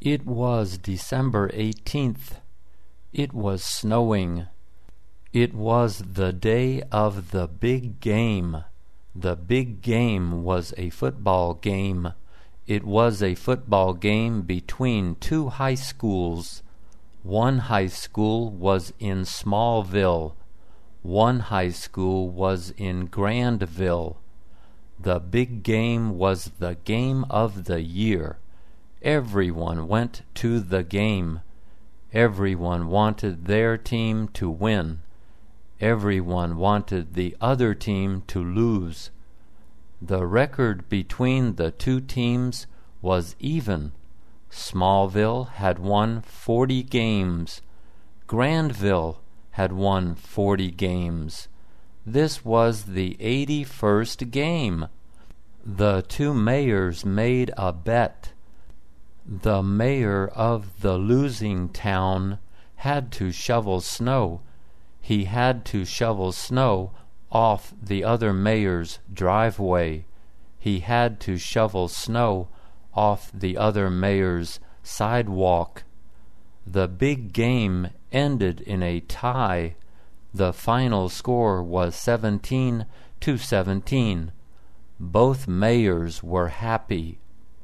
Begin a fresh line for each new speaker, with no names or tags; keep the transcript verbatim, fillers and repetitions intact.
It was December eighteenth. It was snowing. It was the day of the big game. The big game was a football game. It was a football game between two high schools. One high school was in Smallville. One high school was in Grandville. The big game was the game of the year. Everyone went to the game. Everyone wanted their team to win. Everyone wanted the other team to lose. The record between the two teams was even. Smallville had won forty games. Grandville had won forty games. This was the eighty-first game. The two mayors made a bet. The mayor of the losing town had to shovel snow. He had to shovel snow off the other mayor's driveway. He had to shovel snow off the other mayor's sidewalk. The big game ended in a tie. The final score was seventeen to seventeen. Both mayors were happy.